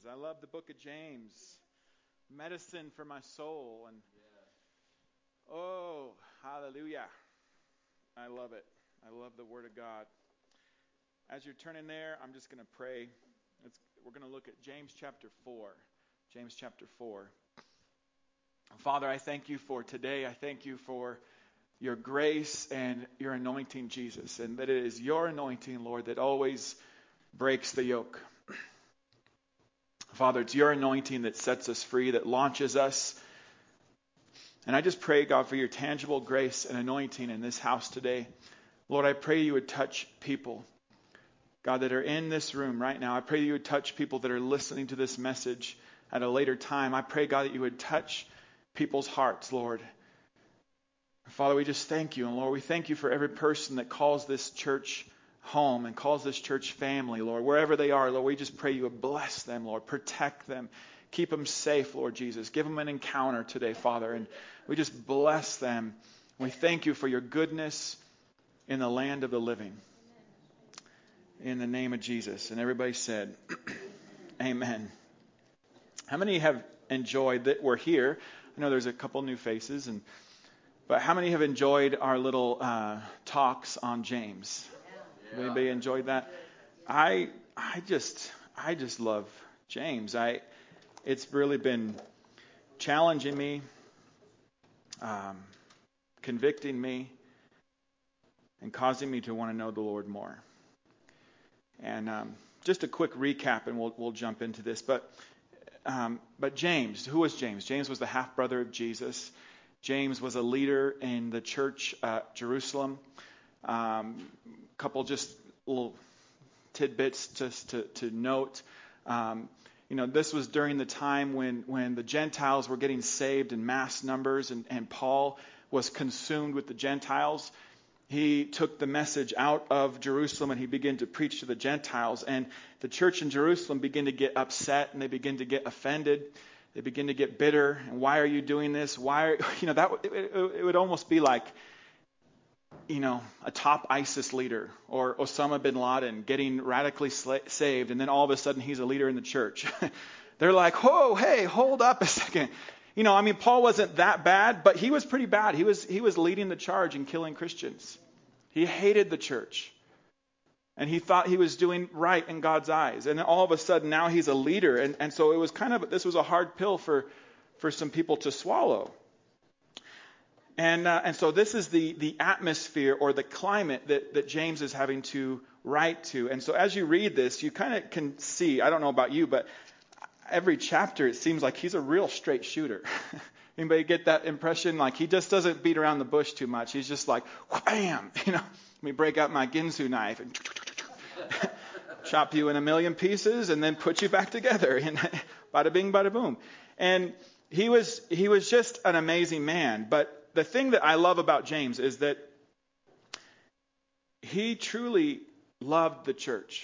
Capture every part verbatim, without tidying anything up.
I love the book of James. Medicine for my soul. And oh, hallelujah. I love it. I love the Word of God. As you're turning there, I'm just going to pray. It's, we're going to look at James chapter four. James chapter four. Father, I thank you for today. I thank you for your grace and your anointing, Jesus, and that it is your anointing, Lord, that always breaks the yoke. Father, it's your anointing that sets us free, that launches us. And I just pray, God, for your tangible grace and anointing in this house today. Lord, I pray you would touch people, God, that are in this room right now. I pray you would touch people that are listening to this message at a later time. I pray, God, that you would touch people's hearts, Lord. Father, we just thank you. And Lord, we thank you for every person that calls this church home and calls this church family, Lord. Wherever they are, Lord, we just pray you would bless them, Lord. Protect them. Keep them safe, Lord Jesus. Give them an encounter today, Father. And we just bless them. We thank you for your goodness in the land of the living. In the name of Jesus. And everybody said, amen. How many have enjoyed that we're here? I know there's a couple new faces, and but how many have enjoyed our little uh, talks on James? Yeah. Anybody enjoyed that? I I just I just love James. I it's really been challenging me, um, convicting me, and causing me to want to know the Lord more. And um, just a quick recap, and we'll we'll jump into this. But um, but James, who was James? James was the half brother of Jesus. James was a leader in the church at Jerusalem. A um, couple just little tidbits just to, to note. Um, you know, this was during the time when, when the Gentiles were getting saved in mass numbers, and, and Paul was consumed with the Gentiles. He took the message out of Jerusalem and he began to preach to the Gentiles. And the church in Jerusalem began to get upset and they began to get offended. They begin to get bitter. And why are you doing this? Why are, you know, that it, it would almost be like, you know, a top ISIS leader or Osama bin Laden getting radically sla- saved. And then all of a sudden he's a leader in the church. They're like, whoa, hey, hold up a second. You know, I mean, Paul wasn't that bad, but he was pretty bad. He was he was leading the charge in killing Christians. He hated the church. And he thought he was doing right in God's eyes. And then all of a sudden now he's a leader. And, and so it was kind of, this was a hard pill for, for some people to swallow. And uh, and so this is the, the atmosphere or the climate that, that James is having to write to. And so as you read this, you kind of can see, I don't know about you, but every chapter it seems like he's a real straight shooter. Anybody get that impression? Like he just doesn't beat around the bush too much. He's just like, wham, you know, let me break out my Ginsu knife and chop you in a million pieces and then put you back together. And bada bing, bada boom. And he was he was just an amazing man. But the thing that I love about James is that he truly loved the church.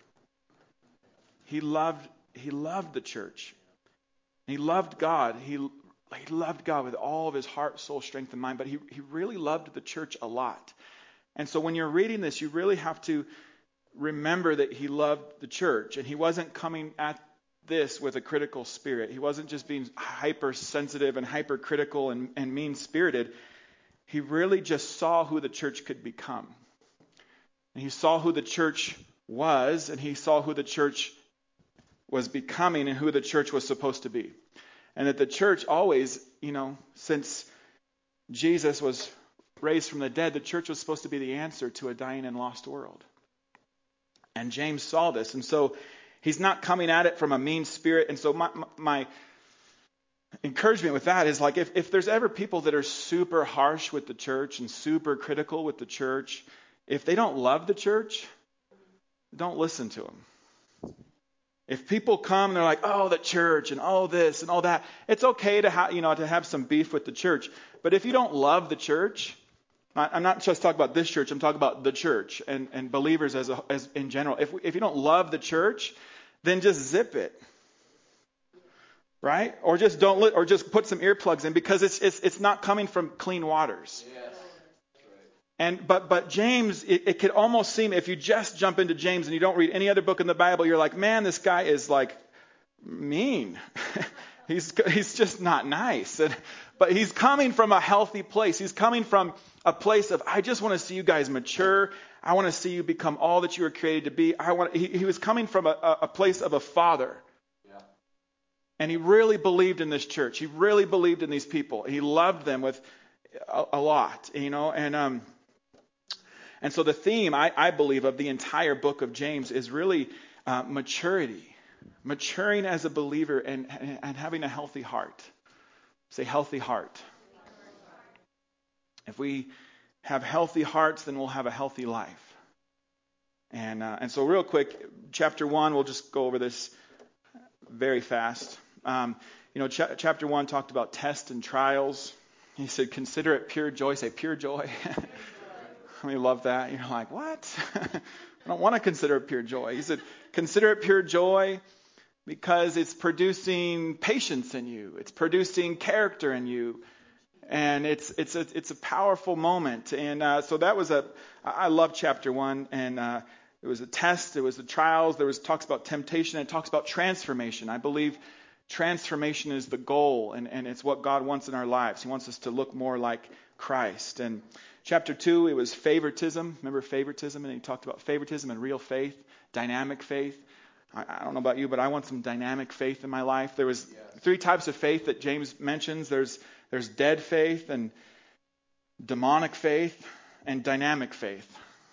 He loved he loved the church. He loved God. He he loved God with all of his heart, soul, strength, and mind. But he he really loved the church a lot. And so when you're reading this, you really have to remember that he loved the church, and he wasn't coming at this with a critical spirit. He wasn't just being hypersensitive and hypercritical and, and mean-spirited. He really just saw who the church could become. And he saw who the church was, and he saw who the church was becoming and who the church was supposed to be. And that the church always, you know, since Jesus was raised from the dead, the church was supposed to be the answer to a dying and lost world. And James saw this. And so he's not coming at it from a mean spirit. And so my, my, my encouragement with that is like if, if there's ever people that are super harsh with the church and super critical with the church, if they don't love the church, don't listen to them. If people come and they're like, oh, the church and oh, this and all that, it's okay to have, you know, to have some beef with the church. But if you don't love the church, I'm not just talking about this church. I'm talking about the church and, and believers as a, as in general. If if you don't love the church, then just zip it, right? Or just don't li- or just put some earplugs in because it's it's it's not coming from clean waters. Yes. And but but James, it, it could almost seem if you just jump into James and you don't read any other book in the Bible, you're like, man, this guy is like mean. he's he's just not nice. And, but he's coming from a healthy place. He's coming from a place of, I just want to see you guys mature. I want to see you become all that you were created to be. I want. He, he was coming from a, a place of a father. Yeah. And he really believed in this church. He really believed in these people. He loved them with a, a lot, you know. And um, and so the theme, I, I believe, of the entire book of James is really uh, maturity, maturing as a believer, and, and and having a healthy heart. Say healthy heart. If we have healthy hearts, then we'll have a healthy life. And uh, and so real quick, chapter one, we'll just go over this very fast. Um, you know, ch- chapter one talked about tests and trials. He said, consider it pure joy. Say pure joy. I mean, love that. You're like, what? I don't want to consider it pure joy. He said, consider it pure joy because it's producing patience in you. It's producing character in you. And it's it's a it's a powerful moment, and uh, so that was a I love chapter one, and uh, it was a test, it was the trials, there was talks about temptation, and it talks about transformation. I believe transformation is the goal, and, and it's what God wants in our lives. He wants us to look more like Christ. And chapter two, it was favoritism. Remember favoritism, and he talked about favoritism and real faith, dynamic faith. I, I don't know about you, but I want some dynamic faith in my life. There was yes. three types of faith that James mentions. There's There's dead faith and demonic faith and dynamic faith.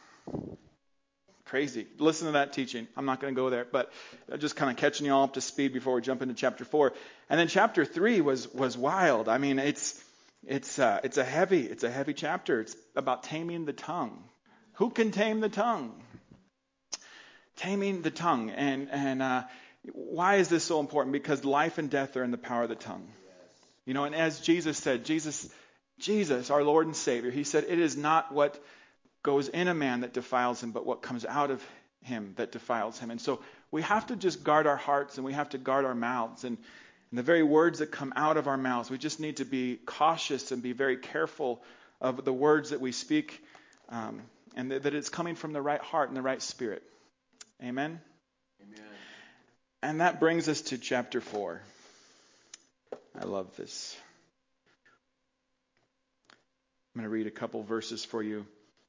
Crazy. Listen to that teaching. I'm not going to go there, but just kind of catching you all up to speed before we jump into chapter four. And then chapter three was was wild. I mean, it's it's uh, it's a heavy it's a heavy chapter. It's about taming the tongue. Who can tame the tongue? Taming the tongue. And and uh, why is this so important? Because life and death are in the power of the tongue. You know, and as Jesus said, Jesus, Jesus, our Lord and Savior, he said, it is not what goes in a man that defiles him, but what comes out of him that defiles him. And so we have to just guard our hearts, and we have to guard our mouths. And, and the very words that come out of our mouths, we just need to be cautious and be very careful of the words that we speak, um, and th- that it's coming from the right heart and the right spirit. Amen? Amen. And that brings us to chapter four. I love this. I'm going to read a couple verses for you.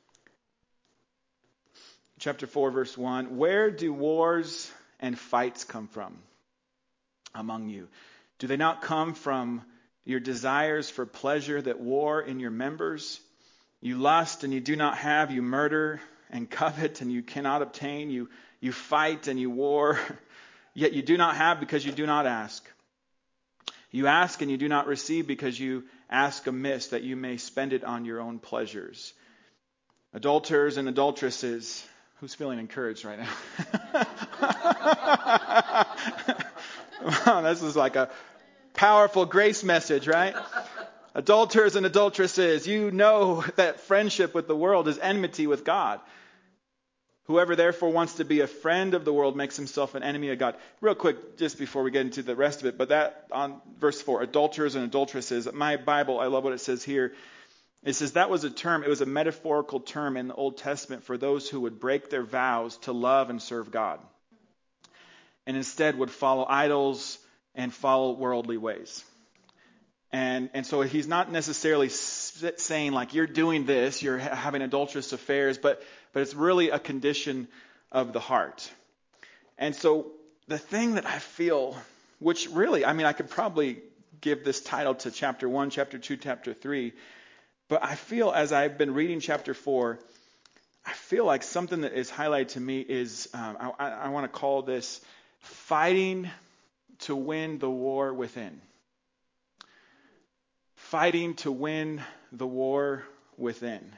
Chapter four, verse one. Where do wars and fights come from among you? Do they not come from your desires for pleasure that war in your members? You lust and you do not have. You murder and covet and you cannot obtain. You, you fight and you war, yet you do not have because you do not ask. You ask and you do not receive because you ask amiss that you may spend it on your own pleasures. Adulterers and adulteresses. Who's feeling encouraged right now? Wow, this is like a powerful grace message, right? Adulterers and adulteresses, you know that friendship with the world is enmity with God. Whoever therefore wants to be a friend of the world makes himself an enemy of God. Real quick, just before we get into the rest of it, but that on verse four, adulterers and adulteresses, my Bible, I love what it says here. It says that was a term, it was a metaphorical term in the Old Testament for those who would break their vows to love and serve God, and instead would follow idols and follow worldly ways. And and so he's not necessarily saying like you're doing this, you're having adulterous affairs, but but it's really a condition of the heart. And so the thing that I feel, which really, I mean, I could probably give this title to chapter one, chapter two, chapter three, but I feel as I've been reading chapter four, I feel like something that is highlighted to me is, um, I, I want to call this fighting to win the war within. Fighting to win the war within.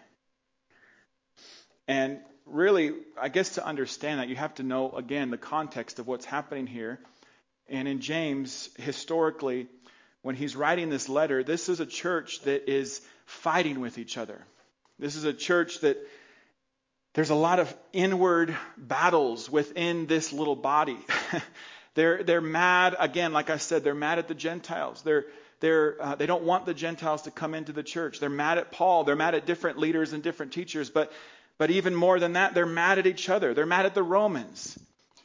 And really, I guess to understand that, you have to know, again, the context of what's happening here. And in James, historically, when he's writing this letter, this is a church that is fighting with each other. This is a church that there's a lot of inward battles within this little body. they're they're mad, again, like I said, they're mad at the Gentiles. They're They're, uh, they don't want the Gentiles to come into the church. They're mad at Paul. They're mad at different leaders and different teachers. But but even more than that, they're mad at each other. They're mad at the Romans.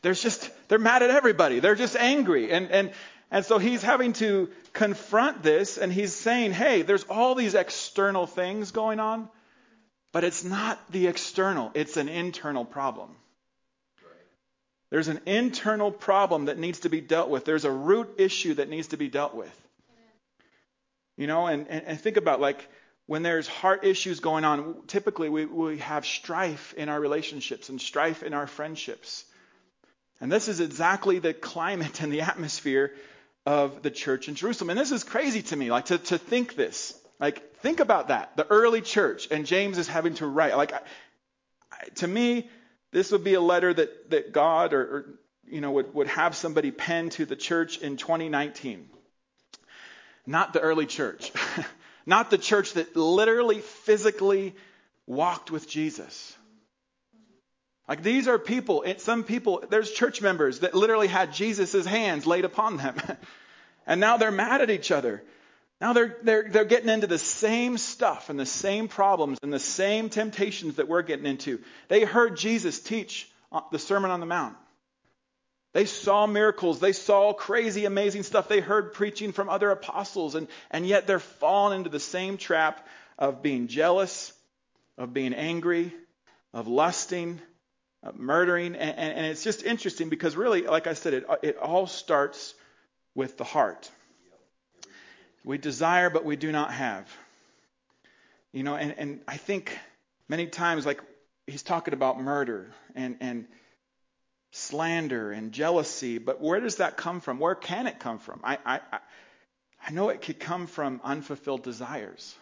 There's just, they're mad at everybody. They're just angry. And, and, and so he's having to confront this, and he's saying, hey, there's all these external things going on, but it's not the external. It's an internal problem. There's an internal problem that needs to be dealt with. There's a root issue that needs to be dealt with. You know, and, and, and think about, like, when there's heart issues going on, typically we, we have strife in our relationships and strife in our friendships. And this is exactly the climate and the atmosphere of the church in Jerusalem. And this is crazy to me, like, to, to think this. Like, think about that. The early church, and James is having to write. Like, I, I, to me, this would be a letter that, that God or, or you know would, would have somebody pen to the church in twenty nineteen. Not the early church. Not the church that literally, physically walked with Jesus. Like, these are people, some people, there's church members that literally had Jesus' hands laid upon them. And now they're mad at each other. Now they're, they're, they're getting into the same stuff and the same problems and the same temptations that we're getting into. They heard Jesus teach the Sermon on the Mount. They saw miracles. They saw crazy, amazing stuff. They heard preaching from other apostles. And, and yet they're falling into the same trap of being jealous, of being angry, of lusting, of murdering. And, and, and it's just interesting because really, like I said, it, it all starts with the heart. We desire, but we do not have. You know, and, and I think many times, like, he's talking about murder and, and slander and jealousy, but where does that come from? Where can it come from? I, I, I know it could come from unfulfilled desires.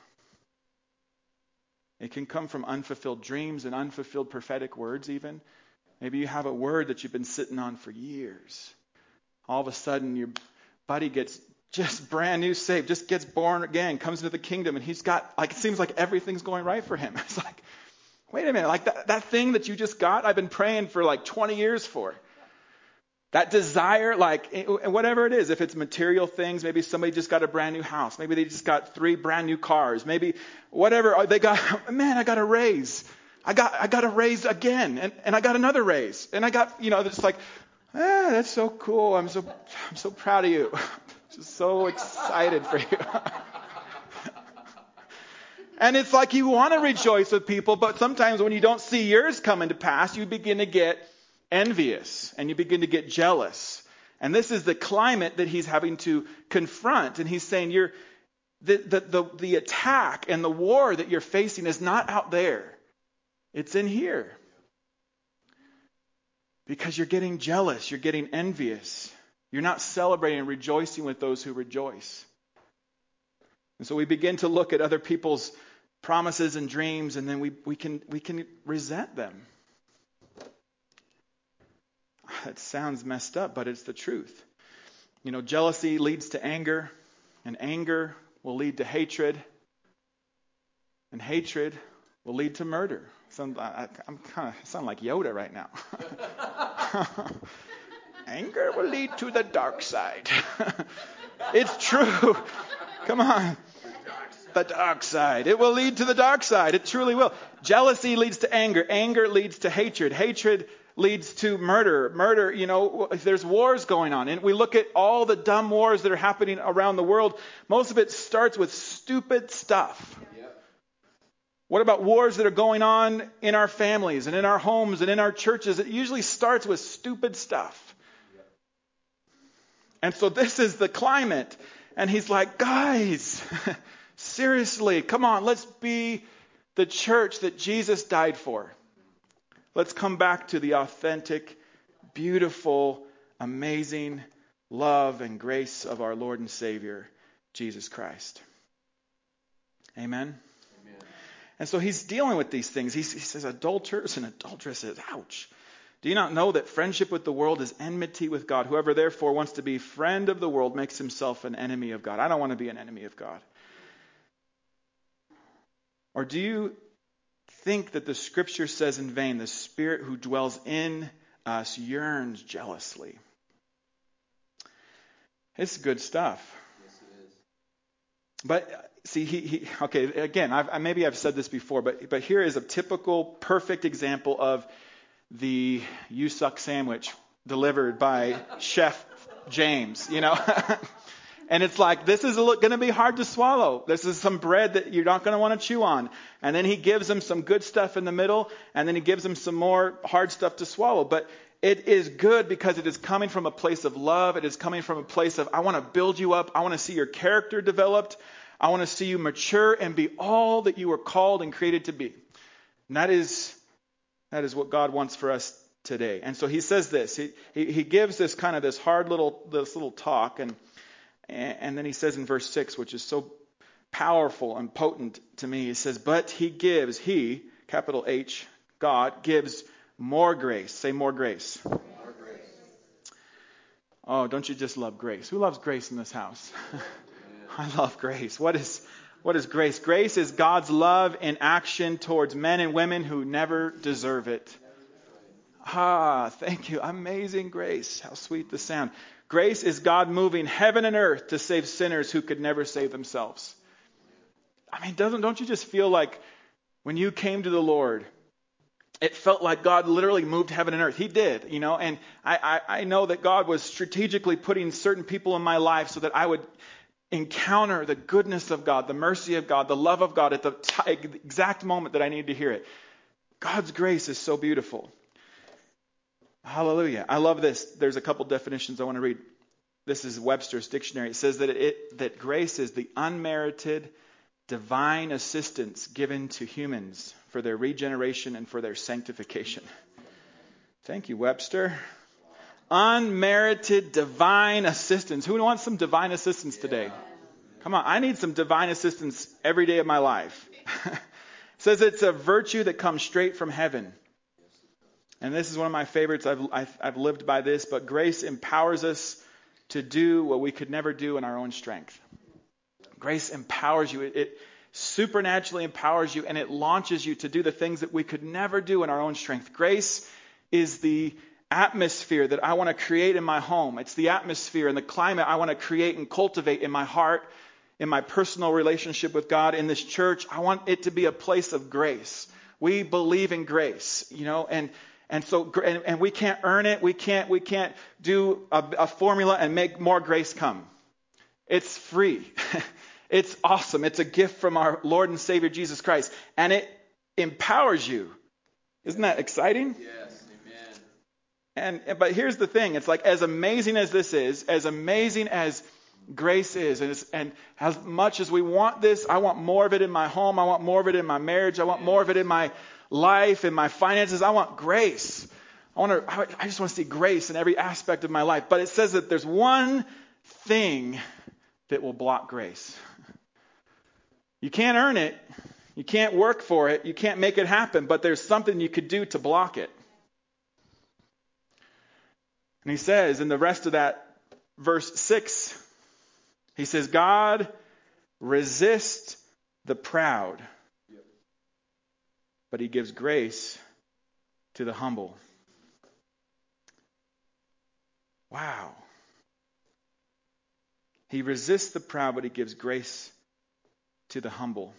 It can come from unfulfilled dreams and unfulfilled prophetic words even. Maybe you have a word that you've been sitting on for years. All of a sudden, your buddy gets just brand new saved, just gets born again, comes into the kingdom, and he's got, like, it seems like everything's going right for him. It's like, wait a minute, like that, that thing that you just got, I've been praying for like twenty years for. That desire, like, whatever it is, if it's material things, maybe somebody just got a brand new house. Maybe they just got three brand new cars. Maybe whatever, they got, man, I got a raise. I got I got a raise again, and, and I got another raise. And I got, you know, it's like, ah, that's so cool. I'm so I'm so proud of you. Just so excited for you. And it's like you want to rejoice with people, but sometimes when you don't see yours coming to pass, you begin to get envious and you begin to get jealous. And this is the climate that he's having to confront. And he's saying you're the the the, the attack and the war that you're facing is not out there. It's in here. Because you're getting jealous, you're getting envious. You're not celebrating and rejoicing with those who rejoice. And so we begin to look at other people's promises and dreams, and then we, we can we can resent them. That sounds messed up, but it's the truth. You know, jealousy leads to anger, and anger will lead to hatred, and hatred will lead to murder. So I, I'm kind of sound like Yoda right now. Anger will lead to the dark side. It's true. Come on. The dark side. It will lead to the dark side. It truly will. Jealousy leads to anger. Anger leads to hatred. Hatred leads to murder. Murder, you know, if there's wars going on. And we look at all the dumb wars that are happening around the world. Most of it starts with stupid stuff. What about wars that are going on in our families and in our homes and in our churches? It usually starts with stupid stuff. And so this is the climate. And he's like, guys, seriously, come on, let's be the church that Jesus died for. Let's come back to the authentic, beautiful, amazing love and grace of our Lord and Savior, Jesus Christ. Amen? Amen. And so he's dealing with these things. He, he says adulterers and adulteresses, ouch. Do you not know that friendship with the world is enmity with God? Whoever therefore wants to be friend of the world makes himself an enemy of God. I don't want to be an enemy of God. Or do you think that the scripture says in vain, the Spirit who dwells in us yearns jealously? It's good stuff. Yes, it is. But see, he, he okay, again, I've, maybe I've said this before, but but here is a typical, perfect example of the you suck sandwich delivered by Chef James, you know. And it's like, this is going to be hard to swallow. This is some bread that you're not going to want to chew on. And then he gives them some good stuff in the middle, and then he gives them some more hard stuff to swallow. But it is good because it is coming from a place of love. It is coming from a place of, I want to build you up. I want to see your character developed. I want to see you mature and be all that you were called and created to be. And that is, that is what God wants for us today. And so he says this. He, he, he gives this kind of this hard little, this little talk. And And then he says in verse six, which is so powerful and potent to me, he says, but he gives, he, capital H, God, gives more grace. Say more grace. More grace. Oh, don't you just love grace? Who loves grace in this house? I love grace. What is, what is grace? Grace is God's love in action towards men and women who never deserve it. Ah, thank you. Amazing grace. How sweet the sound. Grace is God moving heaven and earth to save sinners who could never save themselves. I mean, doesn't don't you just feel like when you came to the Lord, it felt like God literally moved heaven and earth. He did, you know, and I, I, I know that God was strategically putting certain people in my life so that I would encounter the goodness of God, the mercy of God, the love of God at the t- exact moment that I needed to hear it. God's grace is so beautiful. Hallelujah. I love this. There's a couple definitions I want to read. This is Webster's dictionary. It says that it that grace is the unmerited divine assistance given to humans for their regeneration and for their sanctification. Thank you, Webster. Unmerited divine assistance. Who wants some divine assistance today? Come on, I need some divine assistance every day of my life. It says it's a virtue that comes straight from heaven. And this is one of my favorites. I've, I've, I've lived by this. But grace empowers us to do what we could never do in our own strength. Grace empowers you. It, it supernaturally empowers you, and it launches you to do the things that we could never do in our own strength. Grace is the atmosphere that I want to create in my home. It's the atmosphere and the climate I want to create and cultivate in my heart, in my personal relationship with God, in this church. I want it to be a place of grace. We believe in grace, you know, and And so, and, and we can't earn it. We can't, we can't do a, a formula and make more grace come. It's free. It's awesome. It's a gift from our Lord and Savior, Jesus Christ. And it empowers you. Isn't that exciting? Yes, amen. And, but here's the thing. It's like, as amazing as this is, as amazing as grace is, and, it's, and as much as we want this, I want more of it in my home. I want more of it in my marriage. I want more of it in my life and my finances. I want grace. I want to. I just want to see grace in every aspect of my life. But it says that there's one thing that will block grace. You can't earn it. You can't work for it. You can't make it happen. But there's something you could do to block it. And he says in the rest of that verse six, he says, God resists the proud, but he gives grace to the humble. Wow. He resists the proud, but he gives grace to the humble.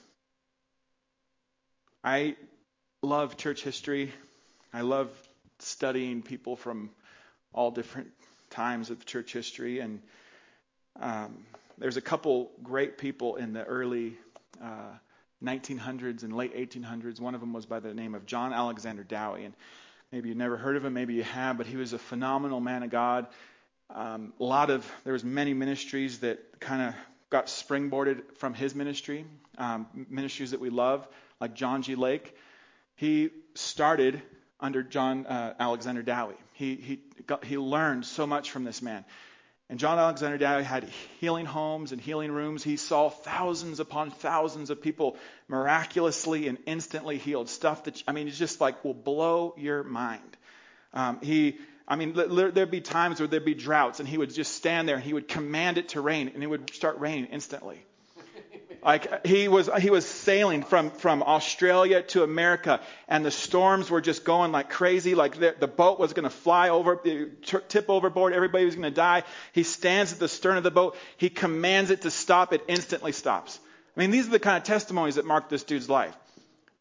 I love church history. I love studying people from all different times of church history. And um, there's a couple great people in the early uh nineteen hundreds and late eighteen hundreds. One of them was by the name of John Alexander Dowie. And maybe you've never heard of him, maybe you have, but he was a phenomenal man of God. Um, a lot of, there was many ministries that kind of got springboarded from his ministry, um, ministries that we love, like John G. Lake. He started under John uh, Alexander Dowie. He, he, got, he learned so much from this man. And John Alexander Dowie had healing homes and healing rooms. He saw thousands upon thousands of people miraculously and instantly healed. Stuff that, I mean, it's just like will blow your mind. Um, he, I mean, there'd be times where there'd be droughts, and he would just stand there and he would command it to rain, and it would start raining instantly. Like he was, he was sailing from, from Australia to America, and the storms were just going like crazy. Like the, the boat was going to fly over, tip overboard. Everybody was going to die. He stands at the stern of the boat. He commands it to stop. It instantly stops. I mean, these are the kind of testimonies that mark this dude's life.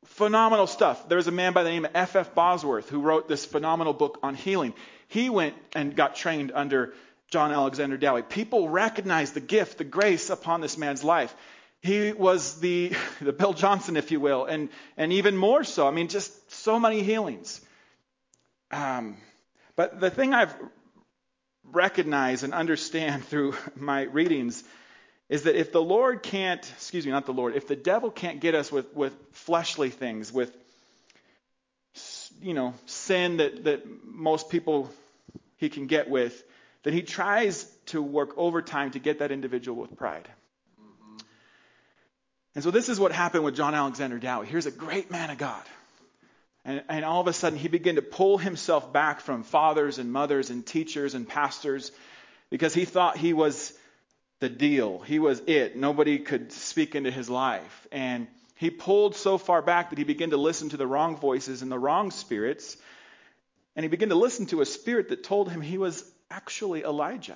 Phenomenal stuff. There's a man by the name of F F Bosworth who wrote this phenomenal book on healing. He went and got trained under John Alexander Dowie. People recognized the gift, the grace upon this man's life. He was the, the Bill Johnson, if you will, and, and even more so. I mean, just so many healings. Um, but the thing I've recognized and understand through my readings is that if the Lord can't, excuse me, not the Lord, if the devil can't get us with, with fleshly things, with, you know, sin that, that most people he can get with, then he tries to work overtime to get that individual with pride. Mm-hmm. And so this is what happened with John Alexander Dowie. Here's a great man of God. And, and all of a sudden he began to pull himself back from fathers and mothers and teachers and pastors because he thought he was the deal. He was it. Nobody could speak into his life. And he pulled so far back that he began to listen to the wrong voices and the wrong spirits. And he began to listen to a spirit that told him he was actually Elijah.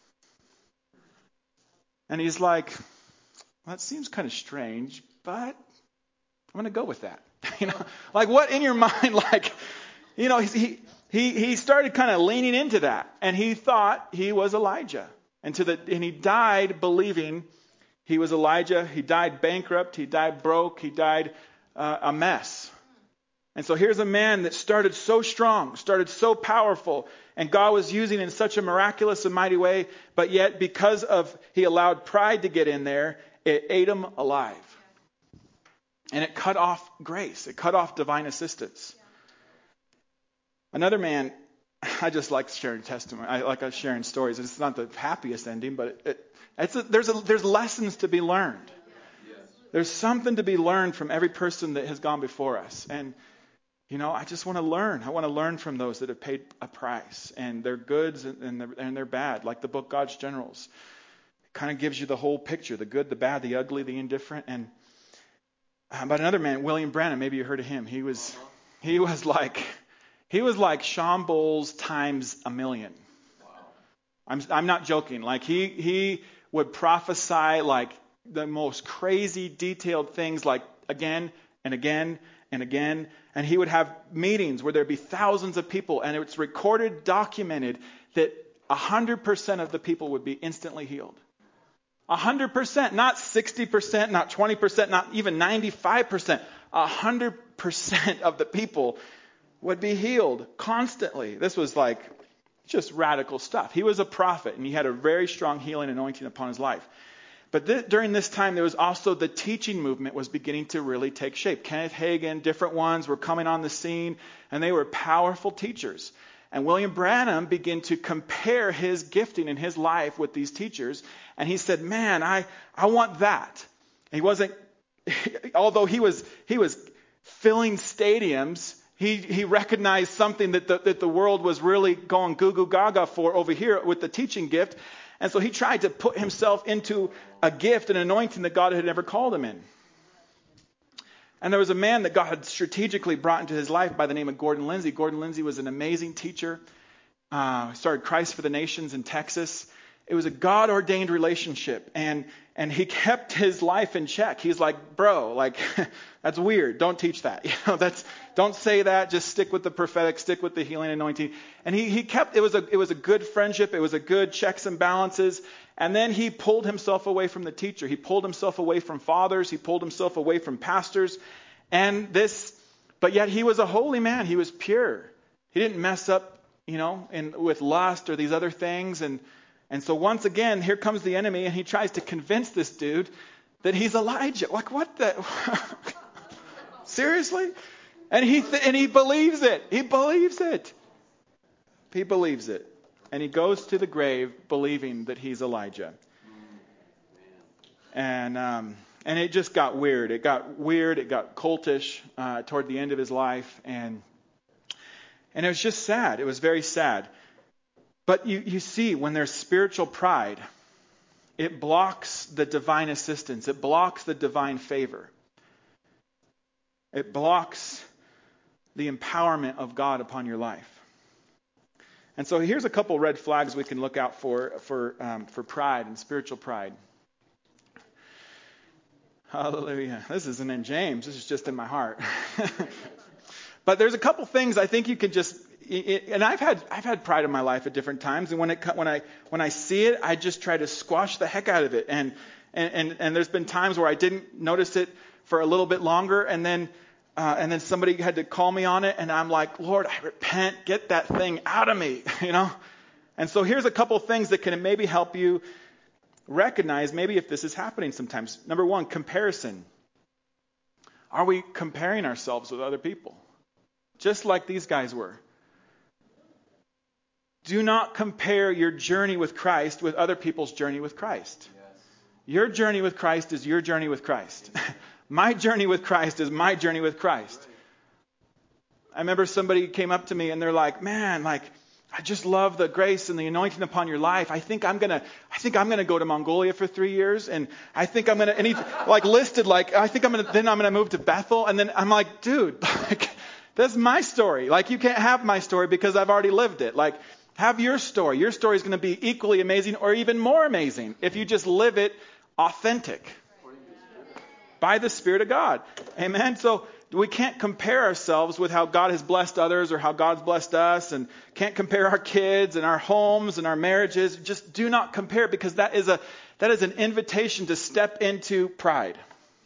And he's like, well, that seems kind of strange, but I'm going to go with that. You know, like what in your mind, like, you know, he, he, he started kind of leaning into that. And he thought he was Elijah. And to the and he died believing he was Elijah. He died bankrupt. He died broke. He died uh, a mess. And so here's a man that started so strong, started so powerful, and God was using in such a miraculous and mighty way. But yet, because of he allowed pride to get in there, it ate him alive, and it cut off grace. It cut off divine assistance. Another man. I just like sharing testimony. I like sharing stories. It's not the happiest ending, but it, it, it's a, there's a, there's lessons to be learned. There's something to be learned from every person that has gone before us. And, you know, I just want to learn. I want to learn from those that have paid a price. And they're goods and they're, and they're bad, like the book God's Generals. It kind of gives you the whole picture, the good, the bad, the ugly, the indifferent. And uh, but another man, William Branham, maybe you heard of him. He was, he was like... He was like Sean Bowles times a million. Wow. I'm I'm not joking. Like he he would prophesy like the most crazy detailed things, like again and again and again. And he would have meetings where there'd be thousands of people, and it's recorded, documented that a hundred percent of the people would be instantly healed. A hundred percent, not sixty percent, not twenty percent, not even ninety-five percent. A hundred percent of the people would be healed constantly. This was like just radical stuff. He was a prophet, and he had a very strong healing anointing upon his life. But th- during this time, there was also the teaching movement was beginning to really take shape. Kenneth Hagin, different ones were coming on the scene, and they were powerful teachers. And William Branham began to compare his gifting in his life with these teachers. And he said, man, I, I want that. He wasn't, although he was, he was filling stadiums, He he recognized something that the, that the world was really going goo goo gaga for over here with the teaching gift. And so he tried to put himself into a gift, an anointing that God had never called him in. And there was a man that God had strategically brought into his life by the name of Gordon Lindsay. Gordon Lindsay was an amazing teacher. Uh, started Christ for the Nations in Texas. It was a God-ordained relationship. And and he kept his life in check. He's like, bro, like, that's weird. Don't teach that. You know, that's, don't say that. Just stick with the prophetic, stick with the healing anointing. And he, he kept, it was a, it was a good friendship. It was a good checks and balances. And then he pulled himself away from the teacher. He pulled himself away from fathers. He pulled himself away from pastors. And this, but yet he was a holy man. He was pure. He didn't mess up, you know, in, with lust or these other things. And, And so once again, here comes the enemy, and he tries to convince this dude that he's Elijah. Like, what the? Seriously? And he th- and he believes it. He believes it. He believes it. And he goes to the grave believing that he's Elijah. And um, and it just got weird. It got weird. It got cultish uh, toward the end of his life. And and it was just sad. It was very sad. But you, you see, when there's spiritual pride, it blocks the divine assistance. It blocks the divine favor. It blocks the empowerment of God upon your life. And so here's a couple red flags we can look out for for um, for pride and spiritual pride. Hallelujah. This isn't in James. This is just in my heart. But there's a couple things I think you can just, and I've had I've had pride in my life at different times, and when it when I when I see it, I just try to squash the heck out of it. And and and, and there's been times where I didn't notice it for a little bit longer, and then uh, and then somebody had to call me on it, and I'm like, Lord, I repent. Get that thing out of me, you know. And so here's a couple things that can maybe help you recognize maybe if this is happening sometimes. Number one, comparison. Are we comparing ourselves with other people? Just like these guys were. Do not compare your journey with Christ with other people's journey with Christ. Yes. Your journey with Christ is your journey with Christ. My journey with Christ is my journey with Christ. I remember somebody came up to me and they're like, man, like, I just love the grace and the anointing upon your life. I think I'm gonna, I think I'm gonna go to Mongolia for three years, and I think I'm gonna, and he like listed like, I think I'm gonna, then I'm gonna move to Bethel, and then I'm like, dude, like, that's my story. Like, you can't have my story because I've already lived it. Like, have your story. Your story is going to be equally amazing or even more amazing if you just live it authentic by the Spirit of God. Amen. So we can't compare ourselves with how God has blessed others or how God's blessed us, and can't compare our kids and our homes and our marriages. Just do not compare, because that is a that is an invitation to step into pride.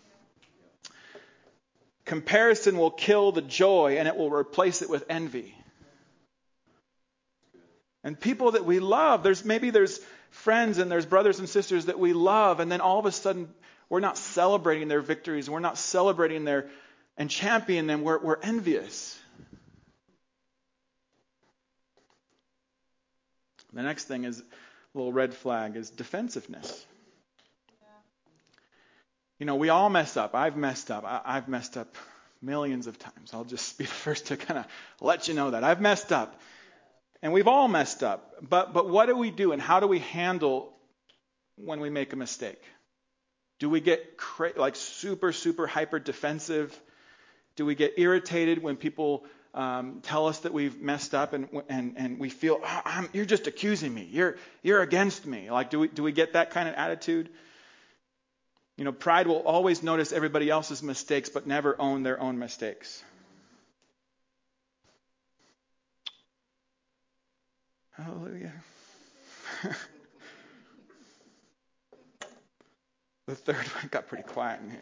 Comparison will kill the joy, and it will replace it with envy. And people that we love, there's maybe there's friends and there's brothers and sisters that we love, and then all of a sudden we're not celebrating their victories, we're not celebrating their and championing them, we're, we're envious. The next thing is a little red flag is defensiveness. You know, we all mess up. I've messed up. I, I've messed up millions of times. I'll just be the first to kind of let you know that. I've messed up. And we've all messed up. But but what do we do, and how do we handle when we make a mistake? Do we get cra- like super, super hyper defensive? Do we get irritated when people um, tell us that we've messed up, and and and we feel, oh, I'm, you're just accusing me. You're you're against me. Like, do we do we get that kind of attitude? You know, pride will always notice everybody else's mistakes, but never own their own mistakes. Hallelujah. The third one got pretty quiet in here.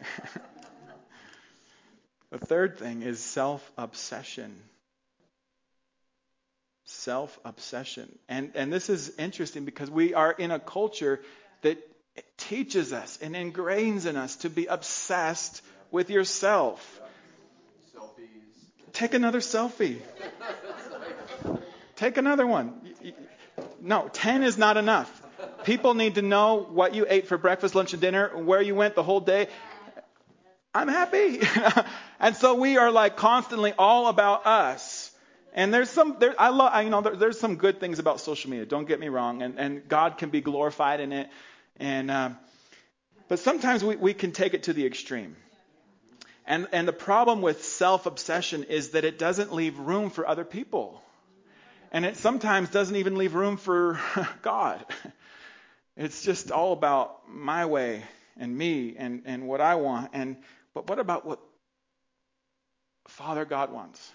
The third thing is self-obsession. Self-obsession. And and this is interesting because we are in a culture that teaches us and ingrains in us to be obsessed with yourself. Selfies. Take another selfie. Take another one. No, ten is not enough. People need to know what you ate for breakfast, lunch, and dinner, where you went the whole day. I'm happy. And so we are like constantly all about us. And there's some, there, I love, I, you know, there, there's some good things about social media. Don't get me wrong. And, and God can be glorified in it. And, uh, but sometimes we, we can take it to the extreme. And, and the problem with self-obsession is that it doesn't leave room for other people. And it sometimes doesn't even leave room for God. It's just all about my way and me and, and what I want. And but what about what Father God wants?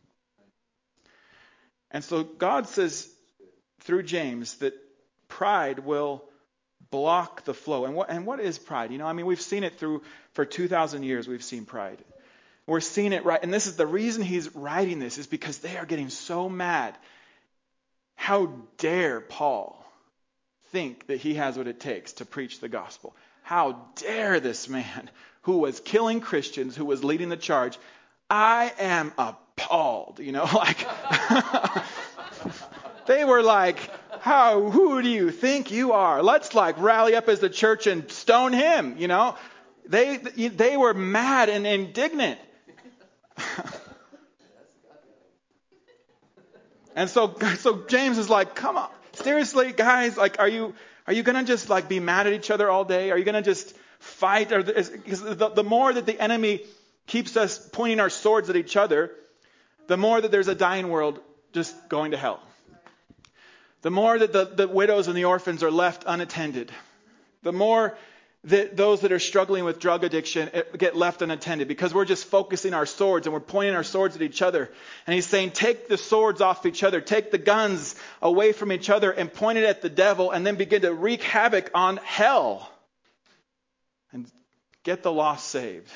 And so God says through James that pride will block the flow. And what and what is pride? You know, I mean, we've seen it through for two thousand years. We've seen pride. We're seeing it right. And this is the reason he's writing this, is because they are getting so mad. How dare Paul think that he has what it takes to preach the gospel? How dare this man who was killing Christians, who was leading the charge? I am appalled, you know, like they were like, how, who do you think you are? Let's like rally up as the church and stone him, you know. They they were mad and indignant. And so, so James is like, come on, seriously, guys, like, are you, are you going to just like be mad at each other all day? Are you going to just fight? Or because the, the more that the enemy keeps us pointing our swords at each other, the more that there's a dying world just going to hell. The more that the, the widows and the orphans are left unattended. The more that those that are struggling with drug addiction get left unattended because we're just focusing our swords and we're pointing our swords at each other. And he's saying, take the swords off each other, take the guns away from each other and point it at the devil and then begin to wreak havoc on hell and get the lost saved.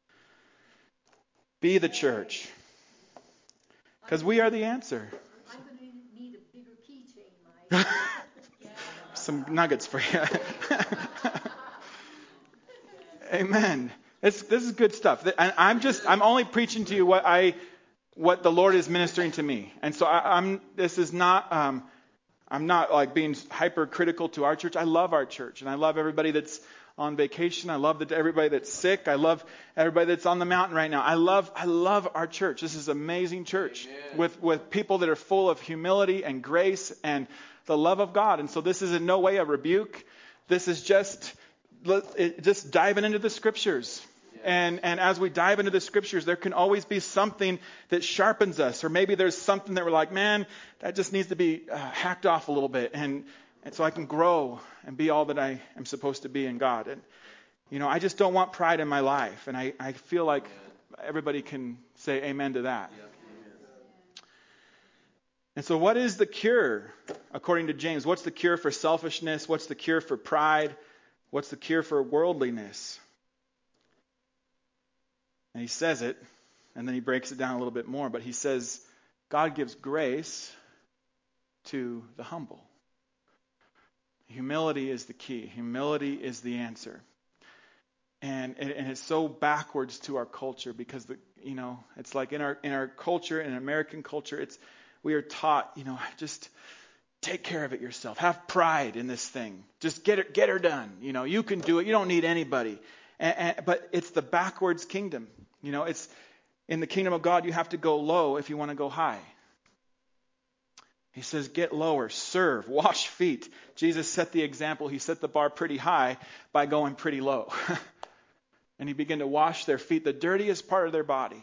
Be the church. Because we are the answer. I'm going to need a bigger keychain, Mike. Some nuggets for you. Amen. It's, this is good stuff. And I'm just, I'm only preaching to you what I, what the Lord is ministering to me. And so I, I'm, this is not, um, I'm not like being hypercritical to our church. I love our church and I love everybody that's on vacation. I love that everybody that's sick. I love everybody that's on the mountain right now. I love, I love our church. This is an amazing church. Amen. with, with people that are full of humility and grace and the love of God. And so this is in no way a rebuke. This is just, just diving into the scriptures. Yes. And, and as we dive into the scriptures, there can always be something that sharpens us. Or maybe there's something that we're like, man, that just needs to be uh, hacked off a little bit. And, and so I can grow and be all that I am supposed to be in God. And, you know, I just don't want pride in my life. And I, I feel like everybody can say amen to that. Yeah. And so what is the cure, according to James? What's the cure for selfishness? What's the cure for pride? What's the cure for worldliness? And he says it, and then he breaks it down a little bit more. But he says, God gives grace to the humble. Humility is the key. Humility is the answer. And, and it's so backwards to our culture because, the, you know, it's like in our in our culture, in American culture, it's we are taught, you know, just take care of it yourself. Have pride in this thing. Just get it, get her done. You know, you can do it. You don't need anybody. And, and, but it's the backwards kingdom. You know, it's in the kingdom of God, you have to go low if you want to go high. He says, get lower, serve, wash feet. Jesus set the example. He set the bar pretty high by going pretty low. And he began to wash their feet, the dirtiest part of their body.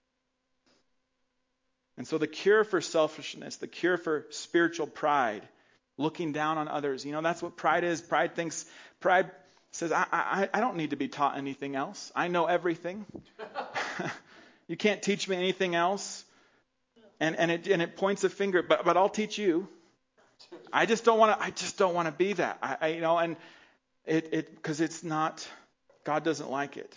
And so the cure for selfishness, the cure for spiritual pride, looking down on others, you know, that's what pride is. Pride thinks, pride says, I, I, I don't need to be taught anything else. I know everything. You can't teach me anything else. And and it and it points a finger, but but I'll teach you. I just don't want to. I just don't want to be that. I, I you know, and it it because it's not. God doesn't like it.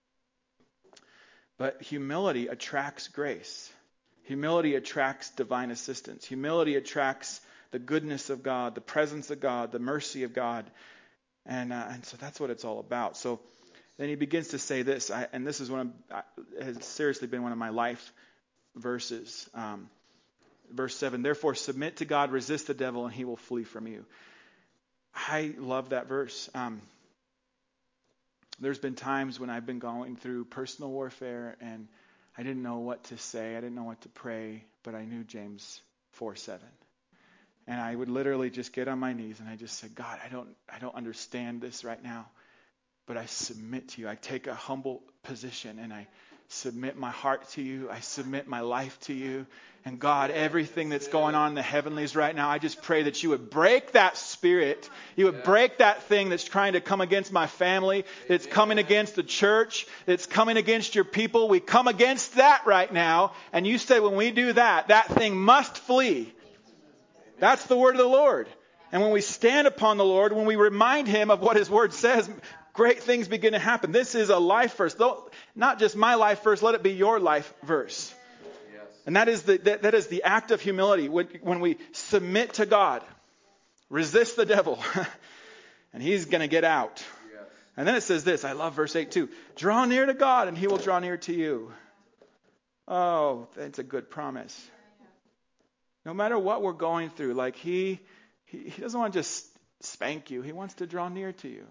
But humility attracts grace. Humility attracts divine assistance. Humility attracts the goodness of God, the presence of God, the mercy of God. And uh, and so that's what it's all about. So then he begins to say this, I, and this is one of, has seriously been one of my life verses. Um, verse seven, therefore submit to God, resist the devil, and he will flee from you. I love that verse. Um, there's been times when I've been going through personal warfare, and I didn't know what to say. I didn't know what to pray, but I knew James four seven. And I would literally just get on my knees and I just said, God, I don't I don't understand this right now, but I submit to you. I take a humble position and I submit my heart to you. I submit my life to you. And God, everything that's going on in the heavenlies right now, I just pray that you would break that spirit. You would break that thing that's trying to come against my family, that's coming against the church, that's coming against your people. We come against that right now. And you said when we do that, that thing must flee. That's the word of the Lord. And when we stand upon the Lord, when we remind him of what his word says, great things begin to happen. This is a life verse. Though, not just my life verse, let it be your life verse. Yes. And that is the that, that is the act of humility. When, when we submit to God, resist the devil, and he's going to get out. Yes. And then it says this, I love verse eight too. Draw near to God and he will draw near to you. Oh, that's a good promise. No matter what we're going through, like he, he, he doesn't want to just spank you. He wants to draw near to you.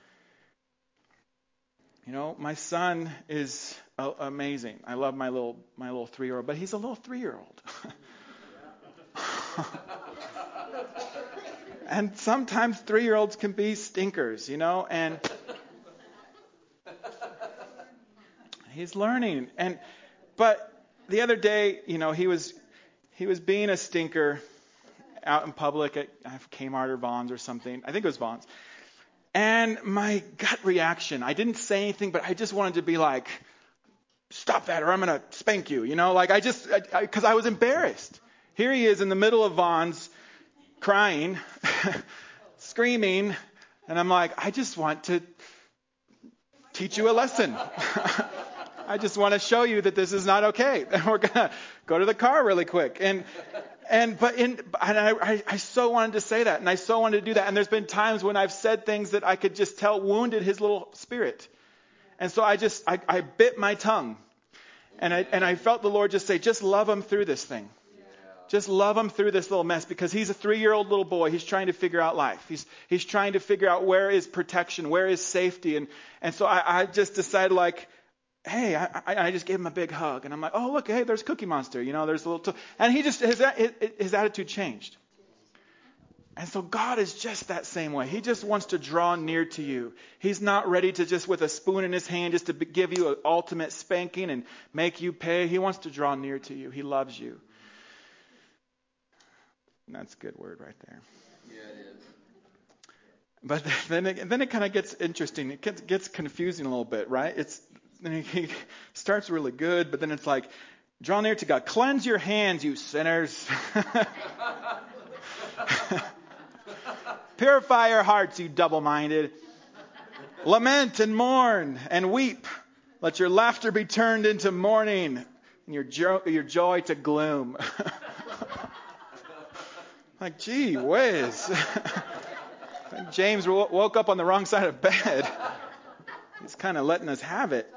You know, my son is uh, amazing. I love my little my little three-year-old, but he's a little three-year-old. And sometimes three-year-olds can be stinkers, you know, and he's learning. And but the other day, you know, he was he was being a stinker out in public at Kmart or Vons or something. I think it was Vons. And my gut reaction, I didn't say anything, but I just wanted to be like, stop that or I'm going to spank you. You know, like I just, because I, I, I was embarrassed. Here he is in the middle of Vaughn's crying, screaming. And I'm like, I just want to teach you a lesson. I just want to show you that this is not okay. And we're going to go to the car really quick. And And but in and I, I I so wanted to say that, and I so wanted to do that. And there's been times when I've said things that I could just tell wounded his little spirit. And so I just I, I bit my tongue, and I and I felt the Lord just say, just love him through this thing. Just love him through this little mess, because he's a three-year-old little boy. He's trying to figure out life. He's he's trying to figure out where is protection, where is safety, and and so I, I just decided like. Hey, I, I just gave him a big hug, and I'm like, oh, look, hey, there's Cookie Monster, you know, there's a little, t-. and he just, his, his attitude changed. And so God is just that same way. He just wants to draw near to you. He's not ready to just with a spoon in his hand just to give you an ultimate spanking and make you pay. He wants to draw near to you. He loves you. And that's a good word right there. Yeah, it is. But then it, then it kind of gets interesting. It gets, gets confusing a little bit, right? It's Then he starts really good, but then it's like, draw near to God. Cleanse your hands, you sinners. Purify your hearts, you double-minded. Lament and mourn and weep. Let your laughter be turned into mourning and your, jo- your joy to gloom. Like, gee whiz. James w- woke up on the wrong side of bed. He's kind of letting us have it.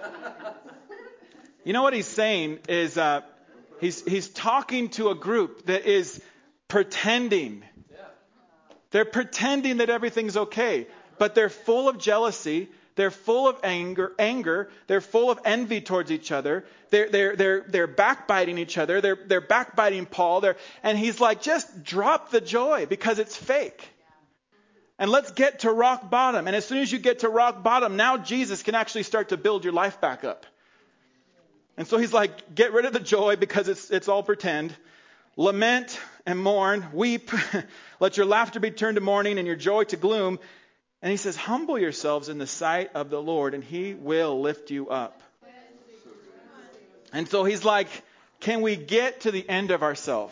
You know what he's saying is uh, he's he's talking to a group that is pretending. They're pretending that everything's okay, but they're full of jealousy. They're full of anger. Anger. They're full of envy towards each other. They're they're they're they're backbiting each other. They're they're backbiting Paul. They're and he's like, just drop the joy because it's fake. And let's get to rock bottom. And as soon as you get to rock bottom, now Jesus can actually start to build your life back up. And so he's like, get rid of the joy because it's it's all pretend. Lament and mourn, weep. Let your laughter be turned to mourning and your joy to gloom. And he says, humble yourselves in the sight of the Lord and he will lift you up. And so he's like, can we get to the end of ourselves?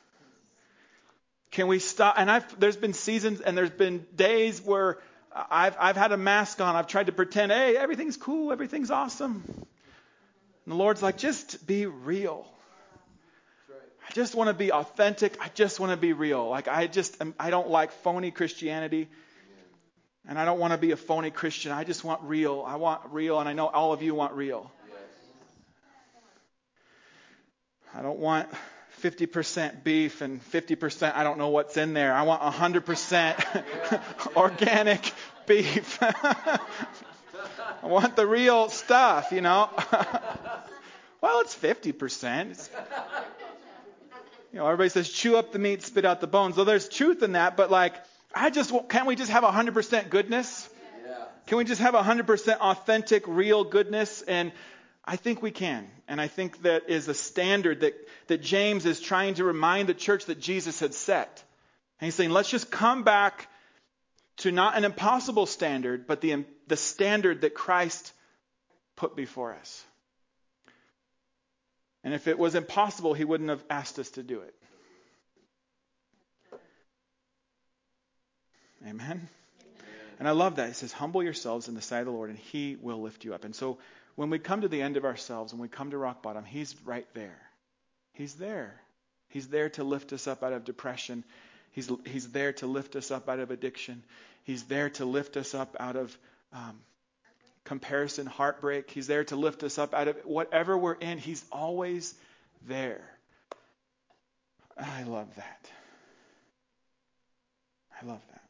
Can we stop? And I've, there's been seasons and there's been days where I've, I've had a mask on. I've tried to pretend, hey, everything's cool. Everything's awesome. And the Lord's like, just be real. I just want to be authentic. I just want to be real. Like, I just, I don't like phony Christianity. And I don't want to be a phony Christian. I just want real. I want real. And I know all of you want real. I don't want fifty percent beef and fifty percent I don't know what's in there. I want one hundred percent organic beef. I want the real stuff, you know. Well, it's fifty percent. It's, you know, everybody says chew up the meat, spit out the bones. So there's truth in that, but like, I just can't we just have one hundred percent goodness? Yeah. Can we just have one hundred percent authentic, real goodness? And I think we can. And I think that is a standard that, that James is trying to remind the church that Jesus had set. And he's saying, let's just come back to not an impossible standard, but the, the standard that Christ put before us. And if it was impossible, he wouldn't have asked us to do it. Amen? Amen. And I love that. It says, humble yourselves in the sight of the Lord, and he will lift you up. And so when we come to the end of ourselves, when we come to rock bottom, he's right there. He's there. He's there to lift us up out of depression. He's, he's there to lift us up out of addiction. He's there to lift us up out of um, comparison, heartbreak. He's there to lift us up out of whatever we're in. He's always there. I love that. I love that.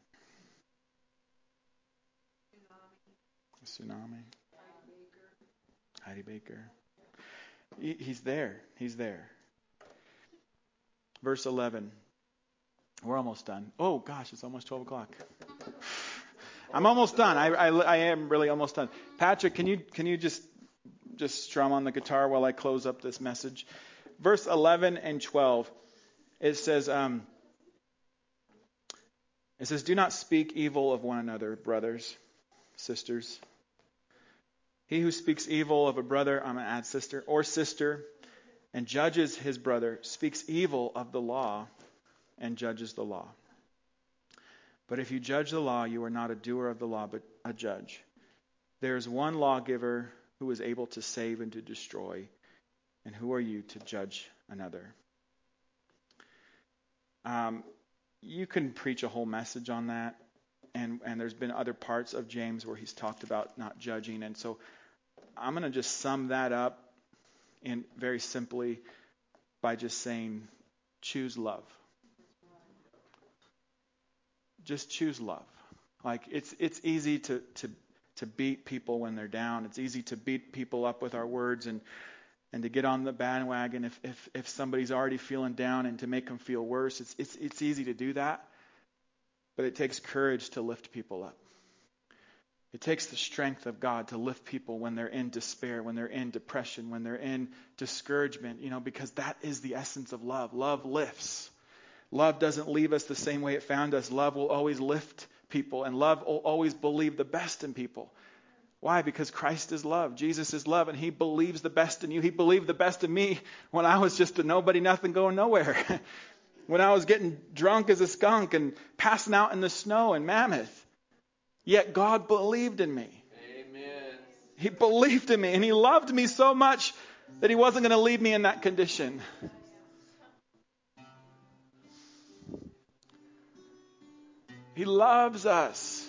Tsunami. Heidi Baker. He, he's there. He's there. Verse eleven. We're almost done. Oh gosh, it's almost twelve o'clock. I'm almost done. I, I, I am really almost done. Patrick, can you can you just just strum on the guitar while I close up this message? Verse eleven and twelve. It says, um, It says, do not speak evil of one another, brothers, sisters. He who speaks evil of a brother, I'm going to add sister, or sister, and judges his brother, speaks evil of the law and judges the law. But if you judge the law, you are not a doer of the law, but a judge. There is one lawgiver who is able to save and to destroy. And who are you to judge another? Um, you can preach a whole message on that. And, and there's been other parts of James where he's talked about not judging. And so I'm going to just sum that up in very simply by just saying, choose love. Just choose love. Like it's it's easy to, to to beat people when they're down. It's easy to beat people up with our words and and to get on the bandwagon if if, if somebody's already feeling down and to make them feel worse. It's it's it's easy to do that. But it takes courage to lift people up. It takes the strength of God to lift people when they're in despair, when they're in depression, when they're in discouragement, you know, because that is the essence of love. Love lifts. Love doesn't leave us the same way it found us. Love will always lift people, and love will always believe the best in people. Why? Because Christ is love. Jesus is love, and he believes the best in you. He believed the best in me when I was just a nobody, nothing, going nowhere. When I was getting drunk as a skunk and passing out in the snow in Mammoth. Yet God believed in me. Amen. He believed in me, and he loved me so much that he wasn't going to leave me in that condition. He loves us.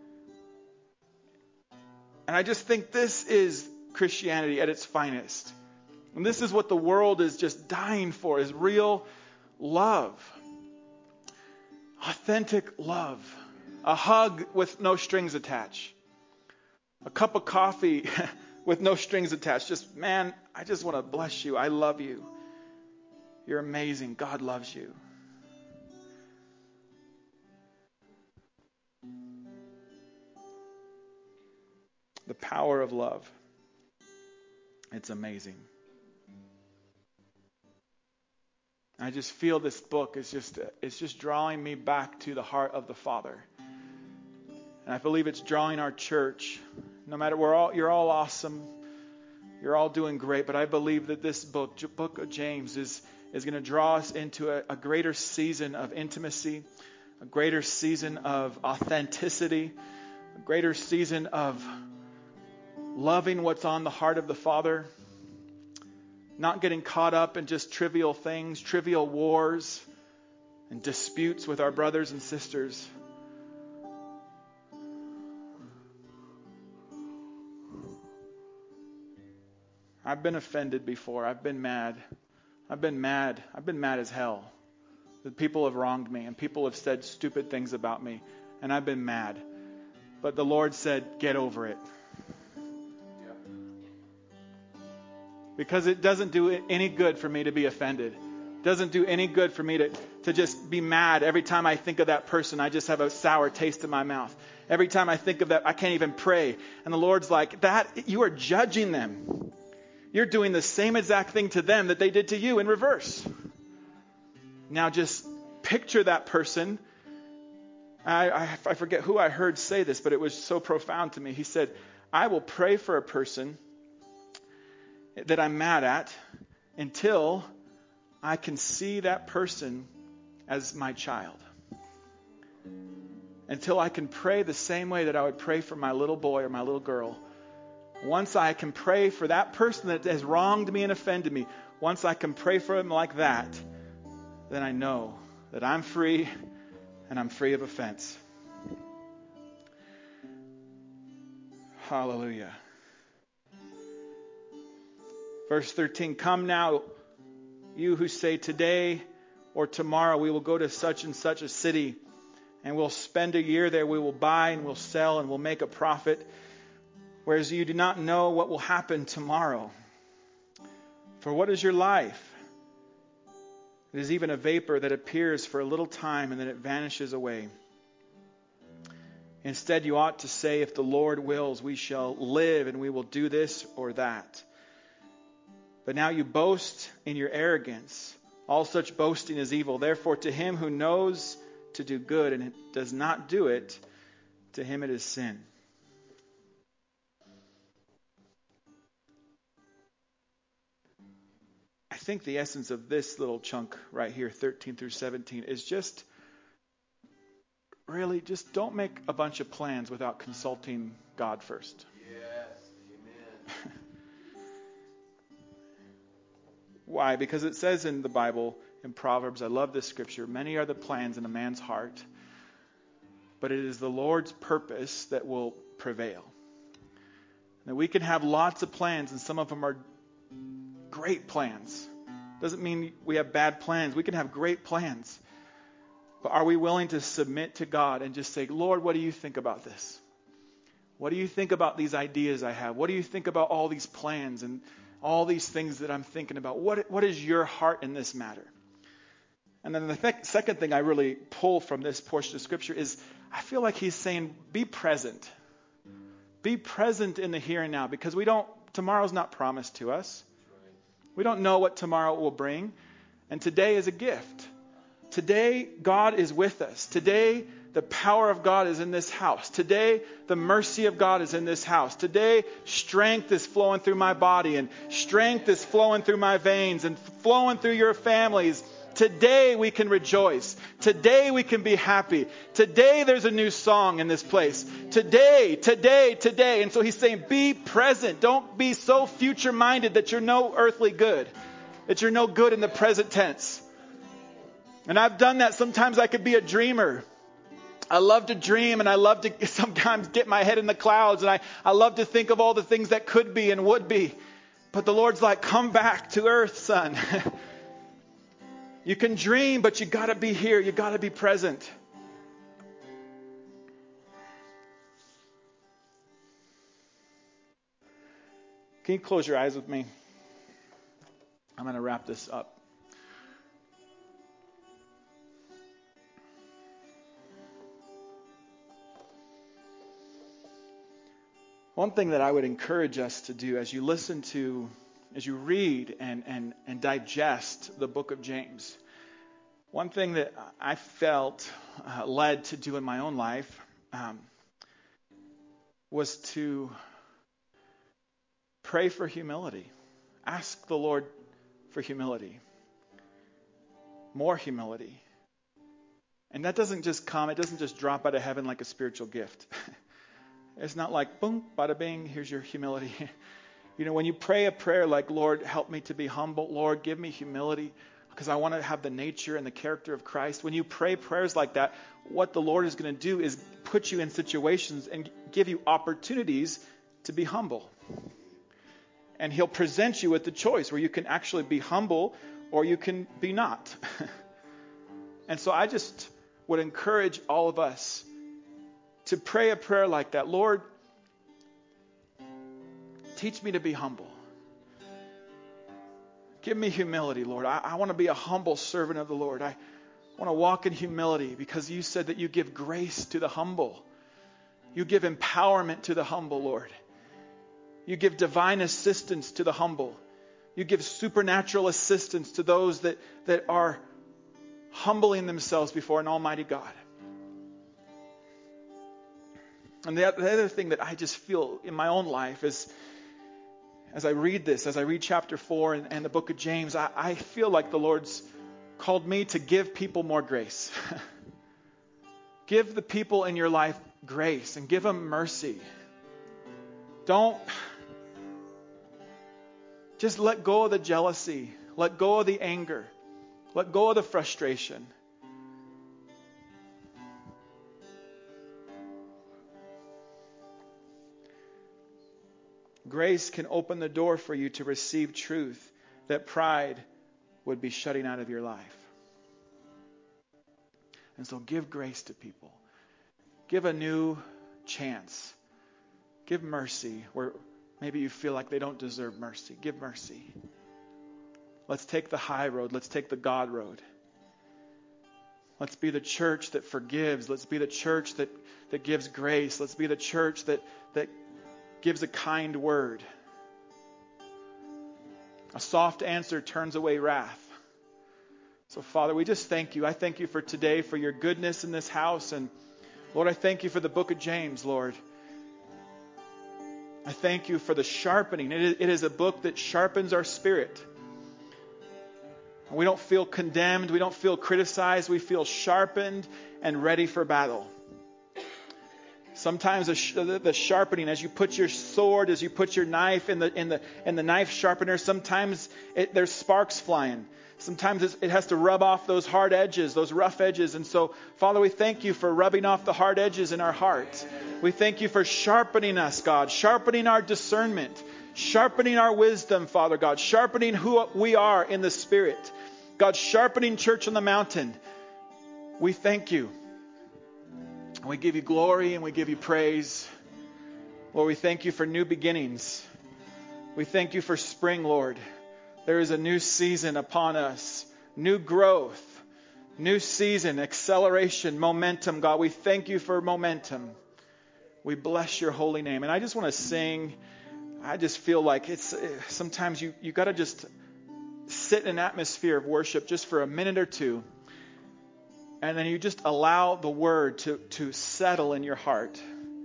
And I just think this is Christianity at its finest. And this is what the world is just dying for, is real love. Authentic love. A hug with no strings attached. A cup of coffee with no strings attached. Just, man, I just want to bless you. I love you. You're amazing. God loves you. The power of love. It's amazing. I just feel this book is just it's just drawing me back to the heart of the Father. And I believe it's drawing our church. No matter we're all you're all awesome. You're all doing great, but I believe that this book, book of James, is is going to draw us into a, a greater season of intimacy, a greater season of authenticity, a greater season of loving what's on the heart of the Father, not getting caught up in just trivial things, trivial wars and disputes with our brothers and sisters. I've been offended before. I've been mad. I've been mad. I've been mad as hell. That people have wronged me and people have said stupid things about me, and I've been mad. But the Lord said, get over it. Because it doesn't do any good for me to be offended. It doesn't do any good for me to, to just be mad. Every time I think of that person, I just have a sour taste in my mouth. Every time I think of that, I can't even pray. And the Lord's like, that, you are judging them. You're doing the same exact thing to them that they did to you in reverse. Now just picture that person. I, I, I forget who I heard say this, but it was so profound to me. He said, I will pray for a person that I'm mad at until I can see that person as my child. Until I can pray the same way that I would pray for my little boy or my little girl. Once I can pray for that person that has wronged me and offended me, once I can pray for him like that, then I know that I'm free and I'm free of offense. Hallelujah. Verse thirteen, come now, you who say today or tomorrow we will go to such and such a city and we'll spend a year there. We will buy and we'll sell and we'll make a profit. Whereas you do not know what will happen tomorrow. For what is your life? It is even a vapor that appears for a little time and then it vanishes away. Instead, you ought to say, if the Lord wills, we shall live and we will do this or that. But now you boast in your arrogance. All such boasting is evil. Therefore, to him who knows to do good and it does not do it, to him it is sin. I think the essence of this little chunk right here, thirteen through seventeen, is just really just don't make a bunch of plans without consulting God first. Yes, amen. Why? Because it says in the Bible, in Proverbs, I love this scripture, many are the plans in a man's heart, but it is the Lord's purpose that will prevail. Now we can have lots of plans, and some of them are great plans. Doesn't mean we have bad plans. We can have great plans. But are we willing to submit to God and just say, Lord, what do you think about this? What do you think about these ideas I have? What do you think about all these plans and all these things that I'm thinking about? What, what is your heart in this matter? And then the th- second thing I really pull from this portion of Scripture is I feel like he's saying, be present. Be present in the here and now, because we don't, tomorrow's not promised to us. We don't know what tomorrow will bring. And today is a gift. Today, God is with us. Today, the power of God is in this house. Today, the mercy of God is in this house. Today, strength is flowing through my body, and strength is flowing through my veins and flowing through your families. Today, we can rejoice. Today, we can be happy. Today, there's a new song in this place. Today, today, today. And so he's saying, be present. Don't be so future-minded that you're no earthly good, that you're no good in the present tense. And I've done that. Sometimes I could be a dreamer. I love to dream, and I love to sometimes get my head in the clouds, and I, I love to think of all the things that could be and would be. But the Lord's like, come back to earth, son. You can dream, but you got to be here. You got to be present. Can you close your eyes with me? I'm going to wrap this up. One thing that I would encourage us to do as you listen to, as you read and, and, and digest the book of James, one thing that I felt uh, led to do in my own life um, was to pray for humility. Ask the Lord for humility. More humility. And that doesn't just come, it doesn't just drop out of heaven like a spiritual gift. It's not like, boom, bada bing, here's your humility. You know, when you pray a prayer like, Lord, help me to be humble. Lord, give me humility because I want to have the nature and the character of Christ. When you pray prayers like that, what the Lord is going to do is put you in situations and give you opportunities to be humble. And he'll present you with the choice where you can actually be humble or you can be not. And so I just would encourage all of us to pray a prayer like that. Lord, teach me to be humble. Give me humility, Lord. I, I want to be a humble servant of the Lord. I want to walk in humility because you said that you give grace to the humble. You give empowerment to the humble, Lord. You give divine assistance to the humble. You give supernatural assistance to those that, that are humbling themselves before an almighty God. And the, the other thing that I just feel in my own life is, as I read this, as I read chapter four and, and the book of James, I, I feel like the Lord's called me to give people more grace. Give the people in your life grace and give them mercy. Don't just let go of the jealousy. Let go of the anger. Let go of the frustration. Grace can open the door for you to receive truth that pride would be shutting out of your life. And so give grace to people. Give a new chance. Give mercy where maybe you feel like they don't deserve mercy. Give mercy. Let's take the high road. Let's take the God road. Let's be the church that forgives. Let's be the church that, that gives grace. Let's be the church that, that gives a kind word. A soft answer turns away wrath. So, Father, we just thank you. I thank you for today, for your goodness in this house. And, Lord, I thank you for the book of James, Lord. I thank you for the sharpening. It is, it is a book that sharpens our spirit. We don't feel condemned. We don't feel criticized. We feel sharpened and ready for battle. Sometimes the, sh- the sharpening, as you put your sword, as you put your knife in the in the in the knife sharpener, sometimes it, there's sparks flying. Sometimes it's, it has to rub off those hard edges, those rough edges. And so, Father, we thank you for rubbing off the hard edges in our heart. We thank you for sharpening us, God, sharpening our discernment, sharpening our wisdom, Father God, sharpening who we are in the Spirit. God, sharpening Church on the Mountain. We thank you. We give you glory and we give you praise. Lord, we thank you for new beginnings. We thank you for spring, Lord. There is a new season upon us. New growth. New season, acceleration, momentum. God, we thank you for momentum. We bless your holy name. And I just want to sing. I just feel like it's sometimes you, you got to just sit in an atmosphere of worship just for a minute or two. And then you just allow the word to, to settle in your heart.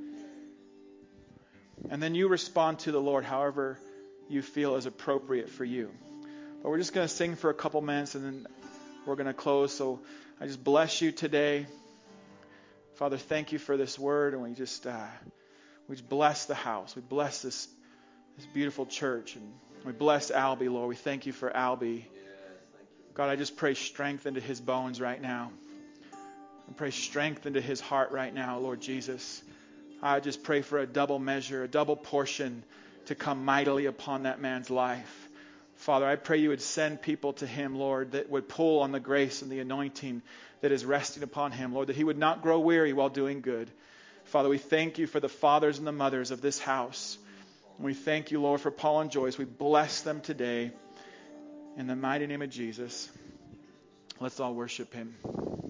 And then you respond to the Lord however you feel is appropriate for you. But we're just going to sing for a couple minutes and then we're going to close. So I just bless you today. Father, thank you for this word. And we just uh, we just bless the house. We bless this, this beautiful church. And we bless Albie, Lord. We thank you for Albie. God, I just pray strength into his bones right now. I pray strength into his heart right now, Lord Jesus. I just pray for a double measure, a double portion to come mightily upon that man's life. Father, I pray you would send people to him, Lord, that would pull on the grace and the anointing that is resting upon him, Lord, that he would not grow weary while doing good. Father, we thank you for the fathers and the mothers of this house. And we thank you, Lord, for Paul and Joyce. We bless them today. In the mighty name of Jesus, let's all worship him.